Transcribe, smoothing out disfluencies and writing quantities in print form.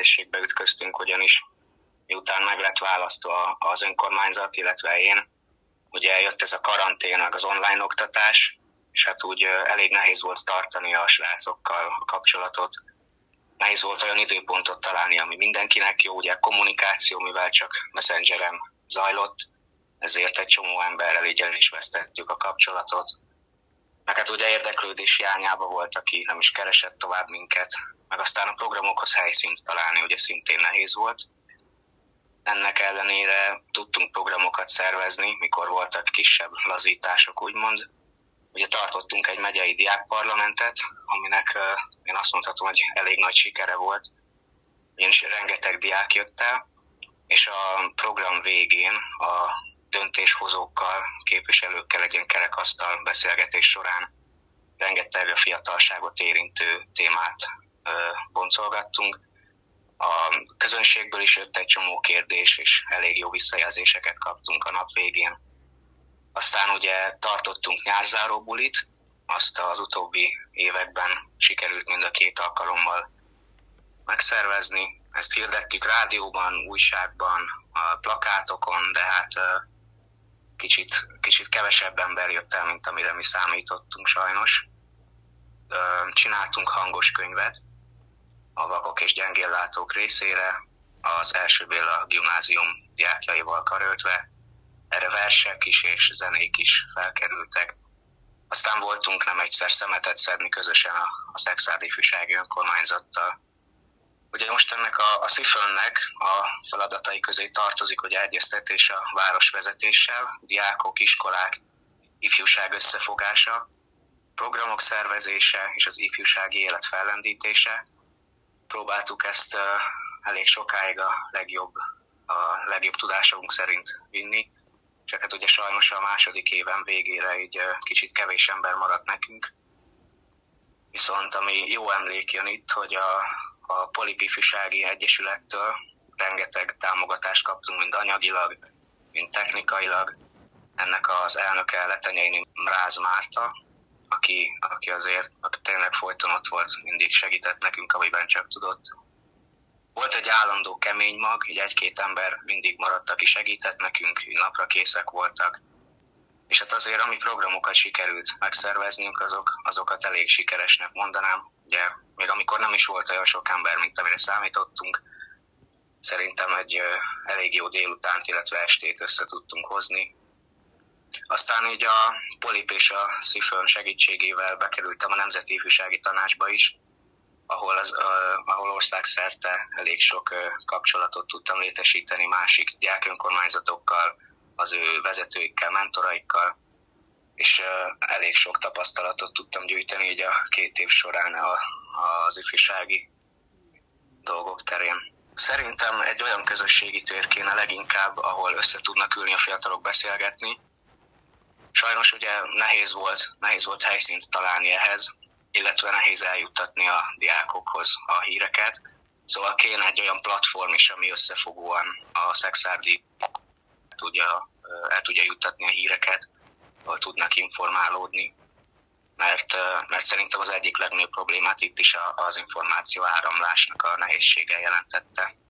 nehézségbe ütköztünk, ugyanis miután meg lett választva az önkormányzat, illetve én, ugye jött ez a karantén, meg az online oktatás, és hát úgy elég nehéz volt tartani a srácokkal a kapcsolatot. Nehéz volt olyan időpontot találni, ami mindenkinek jó, ugye kommunikáció, mivel csak Messengeren zajlott, ezért egy csomó emberrel így el is vesztettük a kapcsolatot. Meg hát ugye érdeklődés hiányában volt, aki nem is keresett tovább minket, meg aztán a programokhoz helyszínt találni, ugye szintén nehéz volt. Ennek ellenére tudtunk programokat szervezni, mikor voltak kisebb lazítások, úgymond. Ugye tartottunk egy megyei diákparlamentet, aminek én azt mondhatom, hogy elég nagy sikere volt. Ugyanis rengeteg diák jött el, és a program végén a döntéshozókkal, képviselőkkel egy ilyen kerekasztal beszélgetés során rengeteg a fiatalságot érintő témát boncolgattunk. A közönségből is jött egy csomó kérdés, és elég jó visszajelzéseket kaptunk a nap végén. Aztán ugye tartottunk nyárzáró bulit, azt az utóbbi években sikerült mind a 2 alkalommal megszervezni. Ezt hirdettük rádióban, újságban, a plakátokon, de hát kicsit kevesebb ember jött el, mint amire mi számítottunk sajnos. Csináltunk hangos könyvet a vakok és gyengéllátók részére, az első Béla gimnázium diákjaival karöltve. Erre versek is és zenék is felkerültek. Aztán voltunk nem egyszer szemetet szedni közösen a Szekszárd ifjúsági önkormányzattal. Ugye most ennek a SZIFÖN-nek a feladatai közé tartozik, hogy egyeztetés a városvezetéssel, diákok, iskolák, ifjúság összefogása, programok szervezése és az ifjúsági élet fellendítése. Próbáltuk ezt elég sokáig a legjobb tudásunk szerint vinni, csak hát ugye sajnos a második éven végére így kicsit kevés ember maradt nekünk. Viszont ami jó emlék jön itt, hogy a Polip Ifjúsági Egyesülettől rengeteg támogatást kaptunk, mind anyagilag, mind technikailag. Ennek az elnöke Letenyei Mráz Márta, aki tényleg folyton ott volt, mindig segített nekünk, amiben csak tudott. Volt egy állandó kemény mag, így 1-2 ember mindig maradt, aki segített nekünk, napra készek voltak. És hát azért, ami programokat sikerült megszerveznünk, azokat elég sikeresnek mondanám. Ugye, még amikor nem is volt olyan sok ember, mint amire számítottunk, szerintem egy elég jó délutánt, illetve estét össze tudtunk hozni. Aztán így a Polip és a SZIFÖN segítségével bekerültem a Nemzeti Ifjúsági Tanácsba is, ahol országszerte elég sok kapcsolatot tudtam létesíteni másik diákönkormányzatokkal, az ő vezetőikkel, mentoraikkal, és elég sok tapasztalatot tudtam gyűjteni így a 2 év során az ifjúsági dolgok terén. Szerintem egy olyan közösségi tér kéne leginkább, ahol össze tudnak ülni a fiatalok beszélgetni. Sajnos ugye nehéz volt helyszínt találni ehhez, illetve nehéz eljuttatni a diákokhoz a híreket. Szóval kéne egy olyan platform is, ami összefogóan a szekszárdi el tudja juttatni a híreket, ahol tudnak informálódni. Mert szerintem az egyik legnagyobb problémát itt is az információ áramlásnak a nehézsége jelentette.